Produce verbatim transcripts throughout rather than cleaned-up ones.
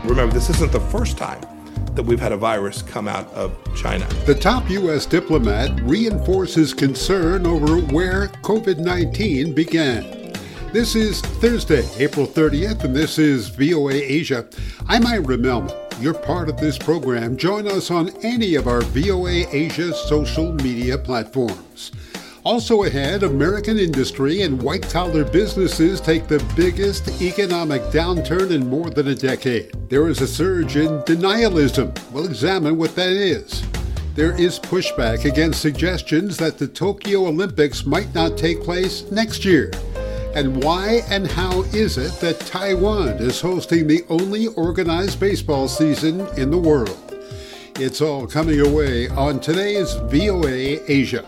Remember, this isn't the first time that we've had a virus come out of China. The top U S diplomat reinforces concern over where covid nineteen began. This is Thursday, April thirtieth, and this is V O A Asia. I'm Ira Melman. You're part of this program. Join us on any of our V O A Asia social media platforms. Also ahead, American industry and white-collar businesses take the biggest economic downturn in more than a decade. There is a surge in denialism. We'll examine what that is. There is pushback against suggestions that the Tokyo Olympics might not take place next year. And why and how is it that Taiwan is hosting the only organized baseball season in the world? It's all coming your way on today's V O A Asia.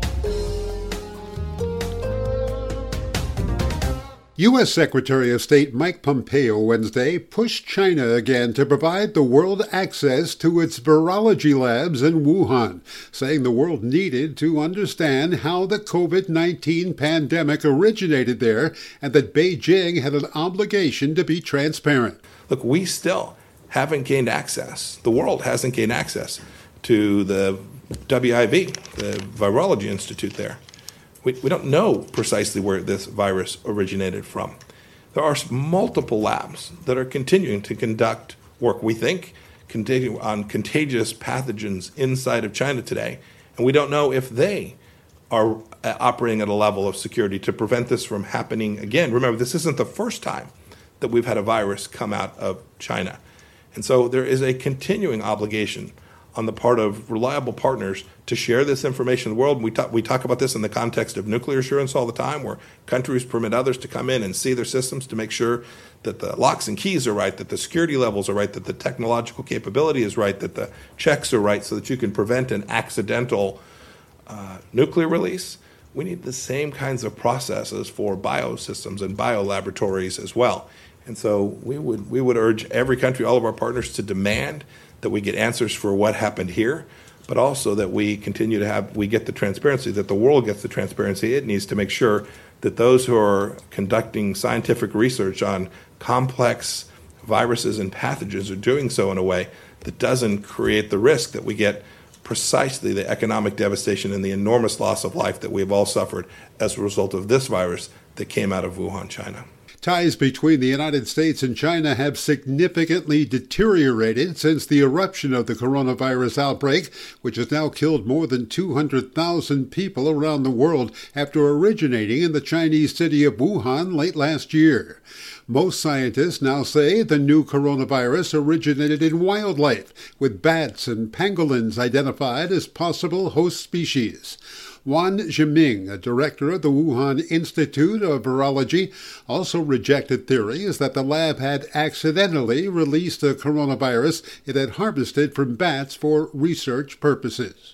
U S Secretary of State Mike Pompeo Wednesday pushed China again to provide the world access to its virology labs in Wuhan, saying the world needed to understand how the covid nineteen pandemic originated there and that Beijing had an obligation to be transparent. Look, we still haven't gained access, the world hasn't gained access to the W I V, the Virology Institute there. We, we don't know precisely where this virus originated from. There are multiple labs that are continuing to conduct work, we think, continue on contagious pathogens inside of China today, and we don't know if they are uh, operating at a level of security to prevent this from happening again. Remember, this isn't the first time that we've had a virus come out of China. And so there is a continuing obligation on the part of reliable partners to share this information with the world. We talk, we talk about this in the context of nuclear assurance all the time, where countries permit others to come in and see their systems to make sure that the locks and keys are right, that the security levels are right, that the technological capability is right, that the checks are right, so that you can prevent an accidental uh, nuclear release. We need the same kinds of processes for biosystems and biolaboratories as well. And so we would we would urge every country, all of our partners, to demand that we get answers for what happened here, but also that we continue to have, we get the transparency, that the world gets the transparency it needs to make sure that those who are conducting scientific research on complex viruses and pathogens are doing so in a way that doesn't create the risk that we get precisely the economic devastation and the enormous loss of life that we've all suffered as a result of this virus that came out of Wuhan, China. Ties between the United States and China have significantly deteriorated since the eruption of the coronavirus outbreak, which has now killed more than two hundred thousand people around the world after originating in the Chinese city of Wuhan late last year. Most scientists now say the new coronavirus originated in wildlife, with bats and pangolins identified as possible host species. Wan Zhiming, a director of the Wuhan Institute of Virology, also rejected theories that the lab had accidentally released a coronavirus it had harvested from bats for research purposes.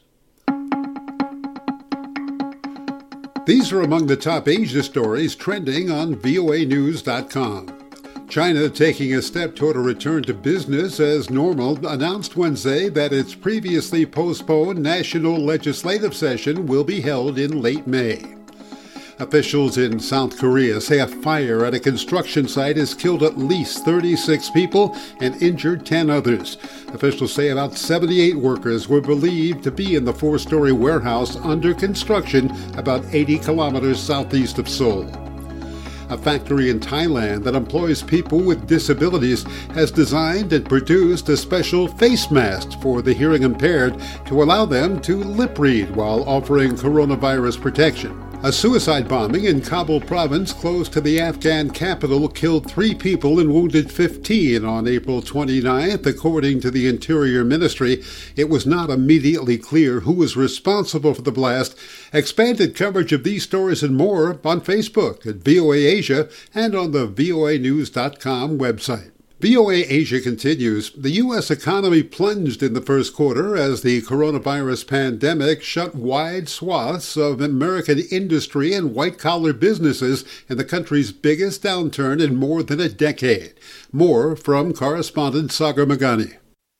These are among the top Asia stories trending on V O A news dot com. China taking a step toward a return to business as normal announced Wednesday that its previously postponed national legislative session will be held in late May. Officials in South Korea say a fire at a construction site has killed at least thirty-six people and injured ten others. Officials say about seventy-eight workers were believed to be in the four-story warehouse under construction about eighty kilometers southeast of Seoul. A factory in Thailand that employs people with disabilities has designed and produced a special face mask for the hearing impaired to allow them to lip read while offering coronavirus protection. A suicide bombing in Kabul province close to the Afghan capital killed three people and wounded fifteen on April twenty-ninth, according to the Interior Ministry. It was not immediately clear who was responsible for the blast. Expanded coverage of these stories and more on Facebook at V O A Asia and on the V O A news dot com website. V O A Asia continues. The U S economy plunged in the first quarter as the coronavirus pandemic shut wide swaths of American industry and white-collar businesses in the country's biggest downturn in more than a decade. More from correspondent Sagar Meghani.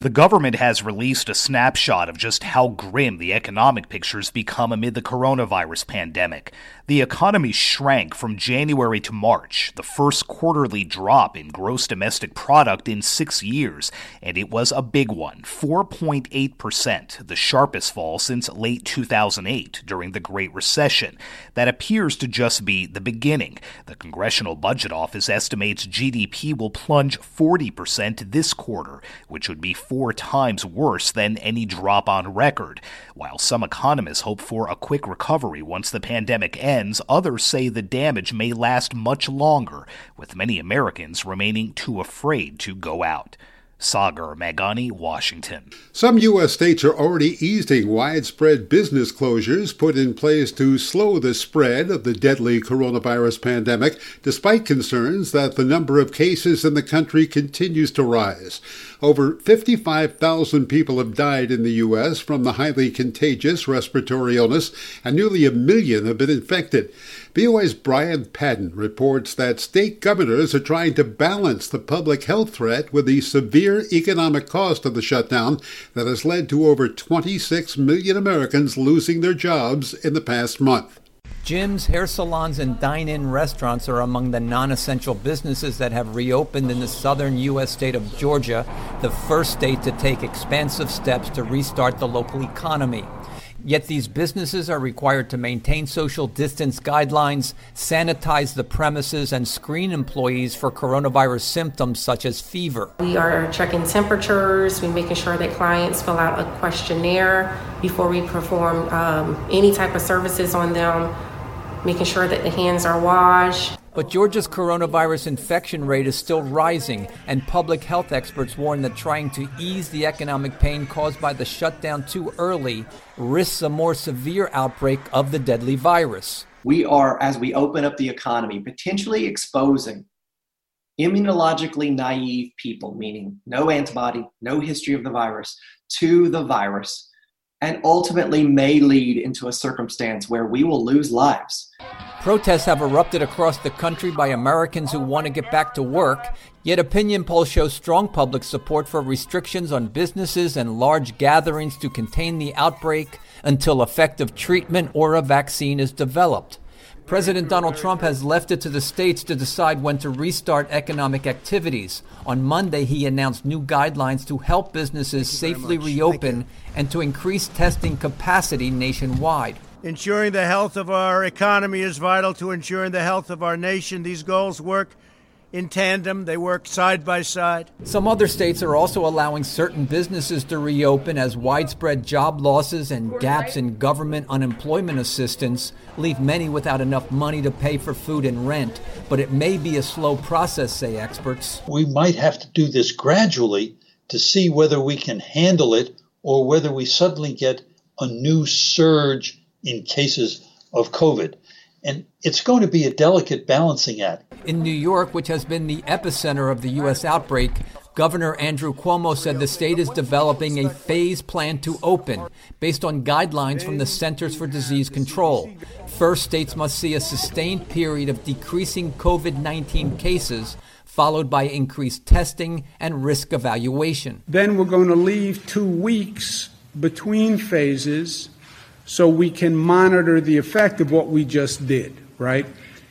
The government has released a snapshot of just how grim the economic picture's become amid the coronavirus pandemic. The economy shrank from January to March, the first quarterly drop in gross domestic product in six years, and it was a big one, four point eight percent, the sharpest fall since late two thousand eight during the Great Recession. That appears to just be the beginning. The Congressional Budget Office estimates G D P will plunge forty percent this quarter, which would be four times worse than any drop on record. While some economists hope for a quick recovery once the pandemic ends, others say the damage may last much longer, with many Americans remaining too afraid to go out. Sagar Meghani, Washington. Some U S states are already easing widespread business closures put in place to slow the spread of the deadly coronavirus pandemic, despite concerns that the number of cases in the country continues to rise. Over fifty-five thousand people have died in the U S from the highly contagious respiratory illness, and nearly a million have been infected. V O A's Brian Padden reports that state governors are trying to balance the public health threat with the severe economic cost of the shutdown that has led to over twenty-six million Americans losing their jobs in the past month. Gyms, hair salons, and dine-in restaurants are among the non-essential businesses that have reopened in the southern U S state of Georgia, the first state to take expansive steps to restart the local economy. Yet these businesses are required to maintain social distance guidelines, sanitize the premises, and screen employees for coronavirus symptoms such as fever. We are checking temperatures, we're making sure that clients fill out a questionnaire before we perform um, any type of services on them, making sure that the hands are washed. But Georgia's coronavirus infection rate is still rising, and public health experts warn that trying to ease the economic pain caused by the shutdown too early risks a more severe outbreak of the deadly virus. We are, as we open up the economy, potentially exposing immunologically naive people, meaning no antibody, no history of the virus, to the virus, and ultimately may lead into a circumstance where we will lose lives. Protests have erupted across the country by Americans who want to get back to work, yet opinion polls show strong public support for restrictions on businesses and large gatherings to contain the outbreak until effective treatment or a vaccine is developed. President Donald Trump has left it to the states to decide when to restart economic activities. On Monday, he announced new guidelines to help businesses safely reopen and to increase testing capacity nationwide. Ensuring the health of our economy is vital to ensuring the health of our nation. These goals work in tandem. They work side by side. Some other states are also allowing certain businesses to reopen as widespread job losses and gaps in government unemployment assistance leave many without enough money to pay for food and rent. But it may be a slow process, say experts. We might have to do this gradually to see whether we can handle it or whether we suddenly get a new surge in cases of COVID. And it's going to be a delicate balancing act. In New York, which has been the epicenter of the U S outbreak, Governor Andrew Cuomo said the state is developing a phased plan to open based on guidelines from the Centers for Disease Control. First, states must see a sustained period of decreasing COVID nineteen cases, followed by increased testing and risk evaluation. Then we're going to leave two weeks between phases so we can monitor the effect of what we just did, right?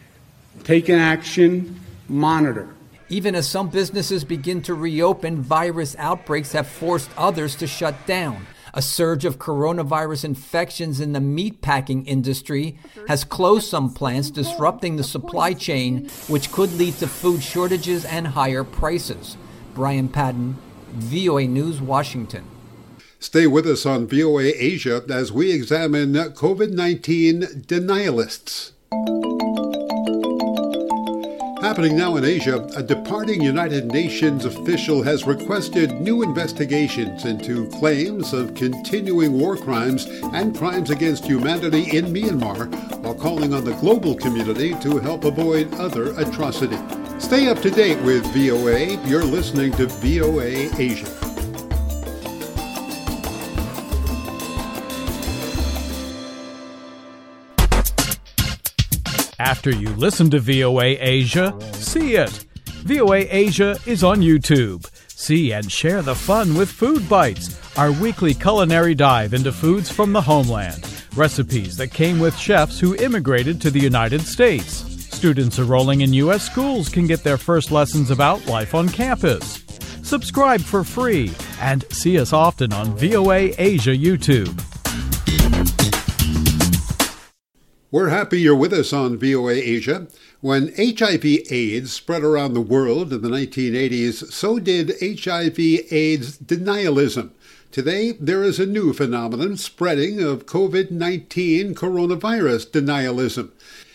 Take an action, monitor. Even as some businesses begin to reopen, virus outbreaks have forced others to shut down. A surge of coronavirus infections in the meatpacking industry has closed some plants, disrupting the supply chain, which could lead to food shortages and higher prices. Brian Padden, V O A News, Washington. Stay with us on V O A Asia as we examine COVID nineteen denialists. Happening now in Asia, a departing United Nations official has requested new investigations into claims of continuing war crimes and crimes against humanity in Myanmar, while calling on the global community to help avoid other atrocity. Stay up to date with V O A. You're listening to V O A Asia. After you listen to V O A Asia, see it. V O A Asia is on YouTube. See and share the fun with Food Bites, our weekly culinary dive into foods from the homeland. Recipes that came with chefs who immigrated to the United States. Students enrolling in U S schools can get their first lessons about life on campus. Subscribe for free and see us often on V O A Asia YouTube. We're happy you're with us on V O A Asia. When H I V AIDS spread around the world in the nineteen eighties, so did H I V AIDS denialism. Today, there is a new phenomenon spreading of COVID nineteen coronavirus denialism.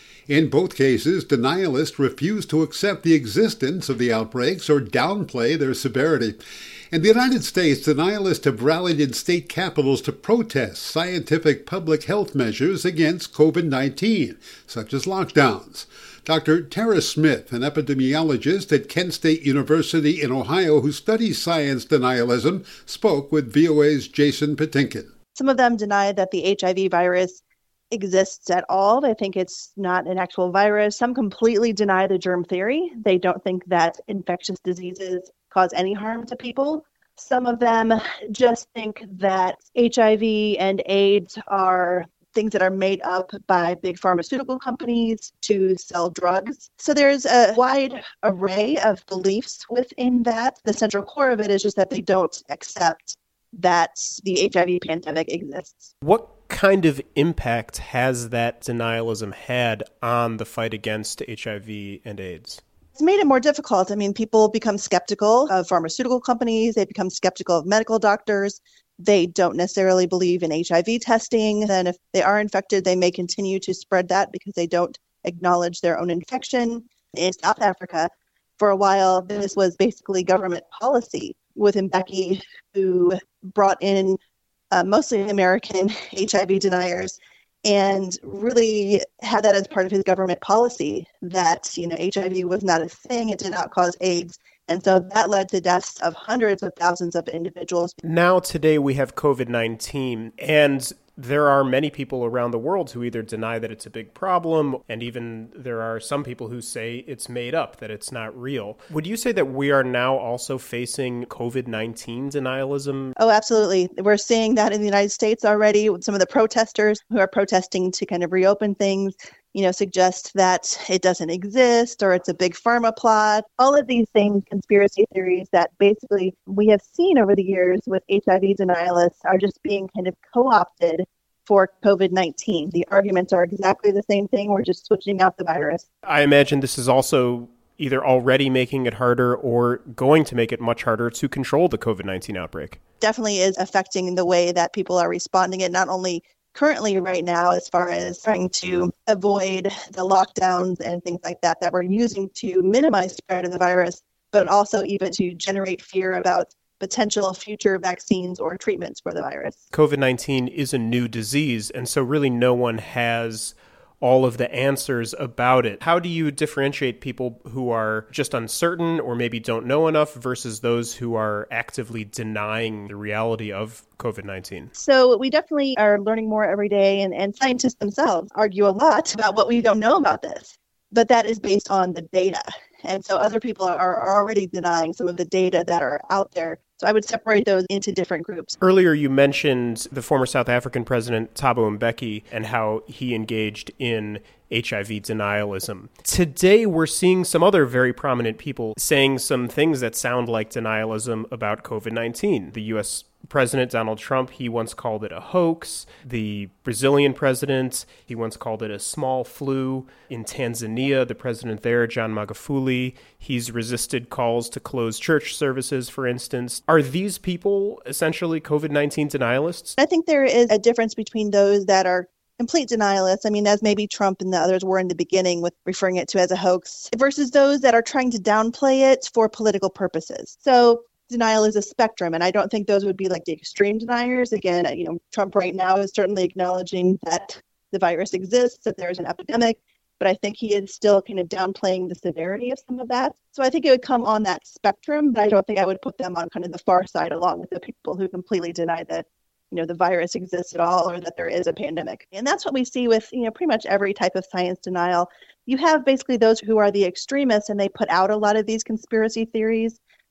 In both cases, denialists refuse to accept the existence of the outbreaks or downplay their severity. In the United States, denialists have rallied in state capitals to protest scientific public health measures against COVID nineteen, such as lockdowns. Doctor Tara Smith, an epidemiologist at Kent State University in Ohio who studies science denialism, spoke with V O A's Jason Patinkin. Some of them deny that the H I V virus exists at all. They think it's not an actual virus. Some completely deny the germ theory. They don't think that infectious diseases cause any harm to people. Some of them just think that H I V and AIDS are things that are made up by big pharmaceutical companies to sell drugs. So there's a wide array of beliefs within that. The central core of it is just that they don't accept that the H I V pandemic exists. What kind of impact has that denialism had on the fight against H I V and AIDS? It's made it more difficult. I mean, people become skeptical of pharmaceutical companies. They become skeptical of medical doctors. They don't necessarily believe in H I V testing. Then if they are infected, they may continue to spread that because they don't acknowledge their own infection. In South Africa, for a while, this was basically government policy with Mbeki, who brought in uh, mostly American H I V deniers and really had that as part of his government policy that, you know, H I V was not a thing. It did not cause AIDS. And so that led to deaths of hundreds of thousands of individuals. Now, today, we have COVID nineteen, and there are many people around the world who either deny that it's a big problem, and even there are some people who say it's made up, that it's not real. Would you say that we are now also facing COVID nineteen denialism? Oh, absolutely. We're seeing that in the United States already. Some of the protesters who are protesting to kind of reopen things, you know, suggest that it doesn't exist or it's a big pharma plot. All of these things, conspiracy theories that basically we have seen over the years with H I V denialists are just being kind of co-opted for COVID nineteen. The arguments are exactly the same thing. We're just switching out the virus. I imagine this is also either already making it harder or going to make it much harder to control the COVID nineteen outbreak. Definitely is affecting the way that people are responding. It not only currently right now as far as trying to avoid the lockdowns and things like that that we're using to minimize spread of the virus, but also even to generate fear about potential future vaccines or treatments for the virus. COVID nineteen is a new disease, and so really no one has all of the answers about it. How do you differentiate people who are just uncertain or maybe don't know enough versus those who are actively denying the reality of COVID nineteen? So we definitely are learning more every day, and, and scientists themselves argue a lot about what we don't know about this. But that is based on the data. And so other people are, are already denying some of the data that are out there. So I would separate those into different groups. Earlier, you mentioned the former South African president, Thabo Mbeki, and how he engaged in H I V denialism. Today, we're seeing some other very prominent people saying some things that sound like denialism about COVID nineteen. The U S President Donald Trump, he once called it a hoax. The Brazilian president, he once called it a small flu. In Tanzania, the president there, John Magufuli, he's resisted calls to close church services, for instance. Are these people essentially COVID nineteen denialists? I think there is a difference between those that are complete denialists, I mean, as maybe Trump and the others were in the beginning with referring it to as a hoax, versus those that are trying to downplay it for political purposes. So denial is a spectrum, and I don't think those would be like the extreme deniers. Again, you know, Trump right now is certainly acknowledging that the virus exists, that there's an epidemic, but I think he is still kind of downplaying the severity of some of that. So I think it would come on that spectrum, but I don't think I would put them on kind of the far side along with the people who completely deny that, you know, the virus exists at all or that there is a pandemic. And that's what we see with, you know, pretty much every type of science denial. You have basically those who are the extremists and they put out a lot of these conspiracy theories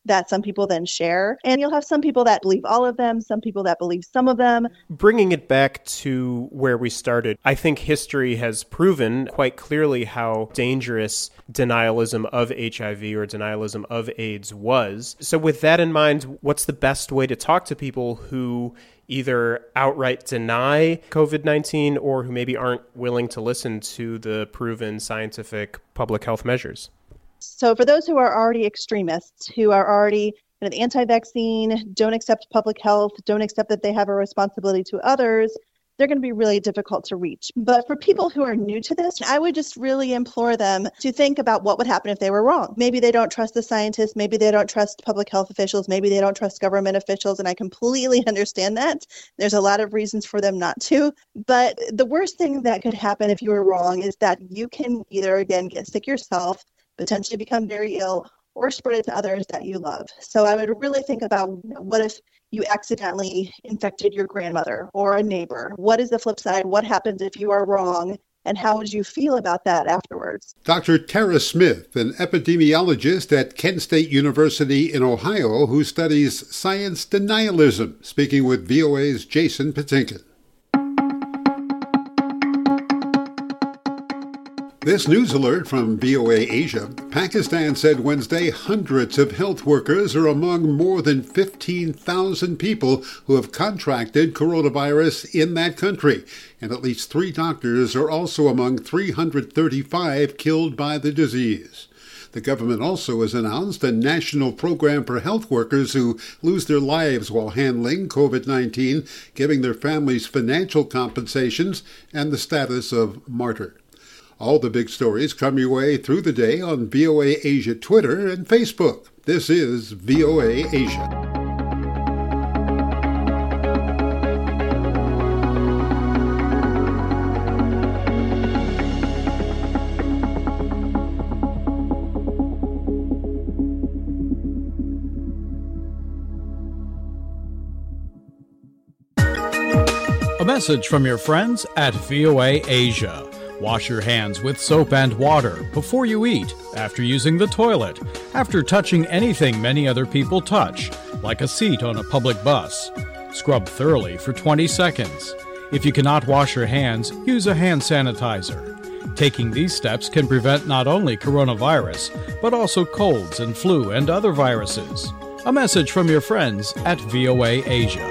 that some people then share. And you'll have some people that believe all of them, some people that believe some of them. Bringing it back to where we started, I think history has proven quite clearly how dangerous denialism of H I V or denialism of AIDS was. So with that in mind, what's the best way to talk to people who either outright deny COVID nineteen or who maybe aren't willing to listen to the proven scientific public health measures? So for those who are already extremists, who are already kind of anti-vaccine, don't accept public health, don't accept that they have a responsibility to others, they're going to be really difficult to reach. But for people who are new to this, I would just really implore them to think about what would happen if they were wrong. Maybe they don't trust the scientists, maybe they don't trust public health officials, maybe they don't trust government officials, and I completely understand that. There's a lot of reasons for them not to. But the worst thing that could happen if you were wrong is that you can either, again, get sick yourself, potentially become very ill, or spread it to others that you love. So I would really think about, you know, what if you accidentally infected your grandmother or a neighbor? What is the flip side? What happens if you are wrong? And how would you feel about that afterwards? Doctor Tara Smith, an epidemiologist at Kent State University in Ohio who studies science denialism, speaking with V O A's Jason Patinkin. This news alert from V O A Asia. Pakistan said Wednesday hundreds of health workers are among more than fifteen thousand people who have contracted coronavirus in that country, and at least three doctors are also among three hundred thirty-five killed by the disease. The government also has announced a national program for health workers who lose their lives while handling COVID nineteen, giving their families financial compensations and the status of martyr. All the big stories come your way through the day on V O A Asia Twitter and Facebook. This is V O A Asia. A message from your friends at V O A Asia. Wash your hands with soap and water before you eat, after using the toilet, after touching anything many other people touch, like a seat on a public bus. Scrub thoroughly for twenty seconds. If you cannot wash your hands, use a hand sanitizer. Taking these steps can prevent not only coronavirus, but also colds and flu and other viruses. A message from your friends at V O A Asia.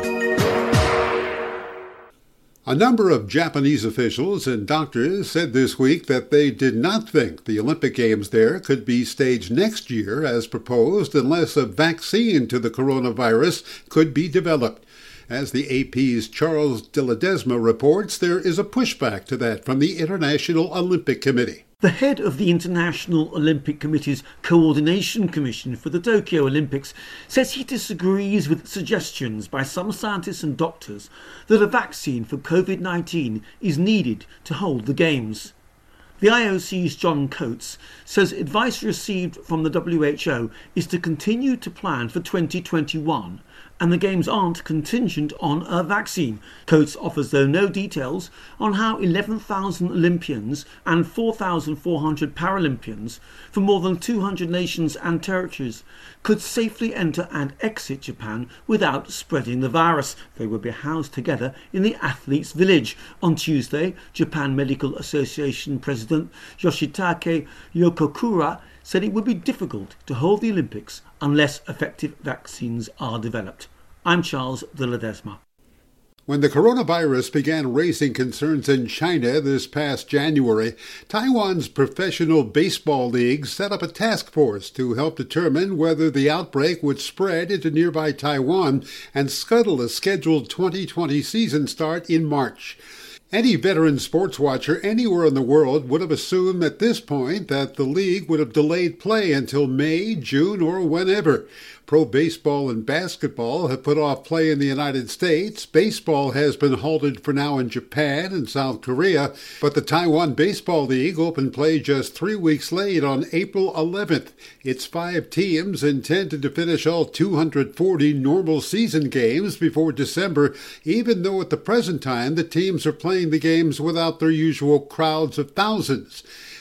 A number of Japanese officials and doctors said this week that they did not think the Olympic Games there could be staged next year as proposed unless a vaccine to the coronavirus could be developed. As the A P's Charles de Ledesma reports, there is a pushback to that from the International Olympic Committee. The head of the International Olympic Committee's Coordination Commission for the Tokyo Olympics says he disagrees with suggestions by some scientists and doctors that a vaccine for COVID nineteen is needed to hold the Games. The I O C's John Coates says advice received from the W H O is to continue to plan for twenty twenty-one, and the Games aren't contingent on a vaccine. Coates offers, though, no details on how eleven thousand Olympians and four thousand four hundred Paralympians from more than two hundred nations and territories could safely enter and exit Japan without spreading the virus. They will be housed together in the Athletes' Village. On Tuesday, Japan Medical Association President Yoshitake Yokokura said it would be difficult to hold the Olympics unless effective vaccines are developed. I'm Charles de Ledesma. When the coronavirus began raising concerns in China this past January, Taiwan's professional baseball league set up a task force to help determine whether the outbreak would spread into nearby Taiwan and scuttle a scheduled twenty twenty season start in March. Any veteran sports watcher anywhere in the world would have assumed at this point that the league would have delayed play until May, June, or whenever. Pro baseball and basketball have put off play in the United States. Baseball has been halted for now in Japan and South Korea, but the Taiwan Baseball League opened play just three weeks late on April eleventh. Its five teams intended to finish all two hundred forty normal season games before December, even though at the present time the teams are playing the games without their usual crowds of thousands.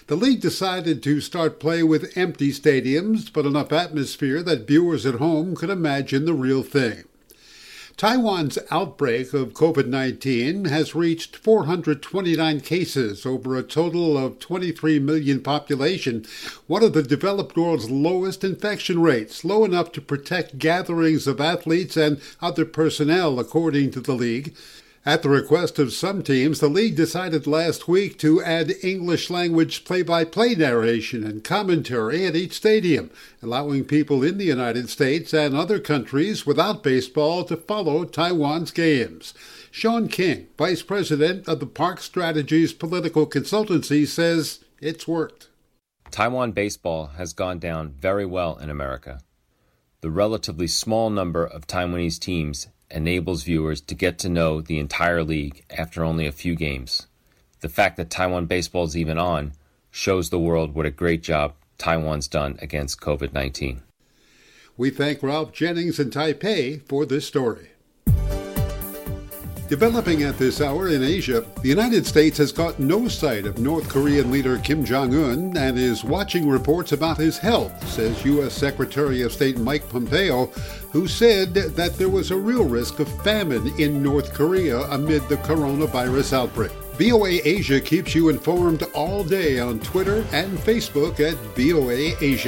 The league decided to start play with empty stadiums, but enough atmosphere that viewers at home could imagine the real thing. Taiwan's outbreak of COVID nineteen has reached four hundred twenty-nine cases over a total of twenty-three million population, one of the developed world's lowest infection rates, low enough to protect gatherings of athletes and other personnel, according to the league. At the request of some teams, the league decided last week to add English-language play-by-play narration and commentary at each stadium, allowing people in the United States and other countries without baseball to follow Taiwan's games. Sean King, vice president of the Park Strategies Political Consultancy, says it's worked. Taiwan baseball has gone down very well in America. The relatively small number of Taiwanese teams enables viewers to get to know the entire league after only a few games. The fact that Taiwan baseball is even on shows the world what a great job Taiwan's done against COVID nineteen. We thank Ralph Jennings in Taipei for this story. Developing at this hour in Asia, the United States has got no sight of North Korean leader Kim Jong-un and is watching reports about his health, says U S Secretary of State Mike Pompeo, who said that there was a real risk of famine in North Korea amid the coronavirus outbreak. V O A Asia keeps you informed all day on Twitter and Facebook at V O A Asia.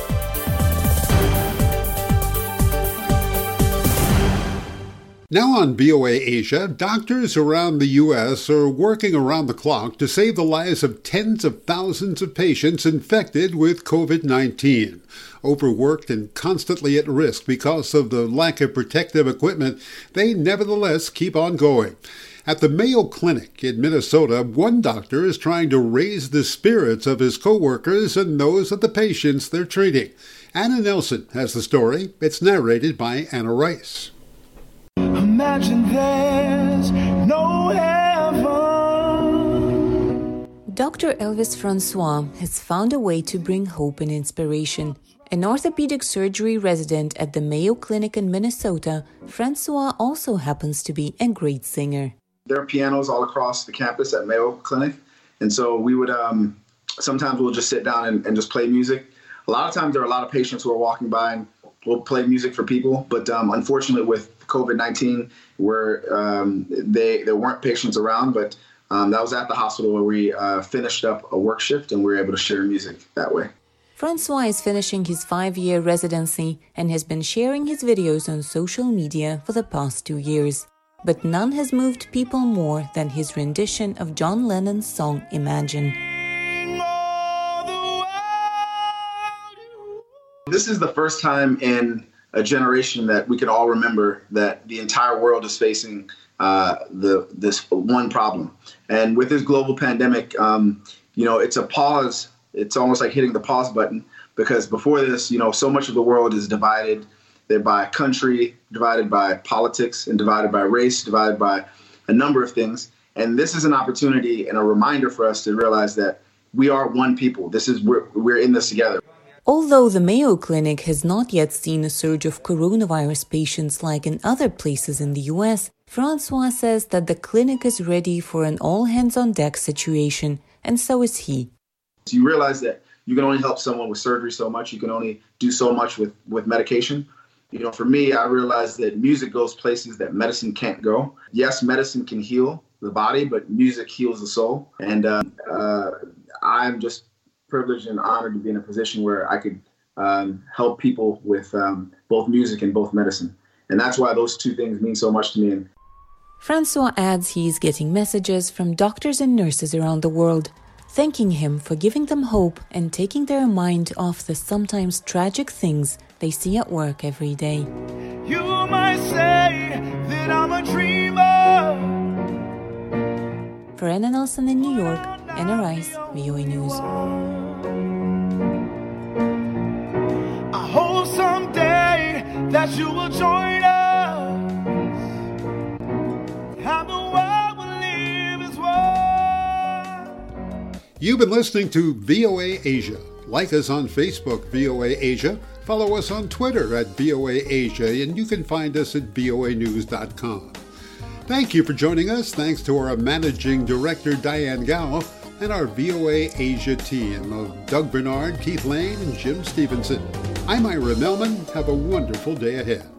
Now on V O A Asia, doctors around the U S are working around the clock to save the lives of tens of thousands of patients infected with COVID nineteen. Overworked and constantly at risk because of the lack of protective equipment, they nevertheless keep on going. At the Mayo Clinic in Minnesota, one doctor is trying to raise the spirits of his co-workers and those of the patients they're treating. Anna Nelson has the story. It's narrated by Anna Rice. Imagine there's no heaven. Doctor Elvis Francois has found a way to bring hope and inspiration. An orthopedic surgery resident at the Mayo Clinic in Minnesota, Francois also happens to be a great singer. There are pianos all across the campus at Mayo Clinic, and so we would um, sometimes we'll just sit down and, and just play music. A lot of times there are a lot of patients who are walking by and we'll play music for people, but um, unfortunately with COVID nineteen, where um, they there weren't patients around, but um, that was at the hospital where we uh, finished up a work shift and we were able to share music that way. Francois is finishing his five-year residency and has been sharing his videos on social media for the past two years. But none has moved people more than his rendition of John Lennon's song Imagine. This is the first time in a generation that we can all remember that the entire world is facing uh, the this one problem. And with this global pandemic, um, you know, it's a pause. It's almost like hitting the pause button, because before this, you know, so much of the world is divided. They're by country, divided by politics, and divided by race, divided by a number of things. And this is an opportunity and a reminder for us to realize that we are one people. This is we're, we're in this together. Although the Mayo Clinic has not yet seen a surge of coronavirus patients like in other places in the U S, Francois says that the clinic is ready for an all-hands-on-deck situation, and so is he. So you realize that you can only help someone with surgery so much. You can only do so much with, with medication. You know, for me, I realized that music goes places that medicine can't go. Yes, medicine can heal the body, but music heals the soul. And uh, uh, I'm just privileged and honored to be in a position where I could um, help people with um, both music and both medicine. And that's why those two things mean so much to me. Francois adds he is getting messages from doctors and nurses around the world, thanking him for giving them hope and taking their mind off the sometimes tragic things they see at work every day. You might say that I'm a dreamer. For Anna Nelson in New York, Anna Rice, V O A News. I hope someday that you will join us. How the world will live is one. You've been listening to V O A Asia. Like us on Facebook, V O A Asia. Follow us on Twitter at V O A Asia, and you can find us at V O A news dot com. Thank you for joining us. Thanks to our managing director, Diane Gao. and our V O A Asia team of Doug Bernard, Keith Lane, and Jim Stevenson. I'm Ira Melman. Have a wonderful day ahead.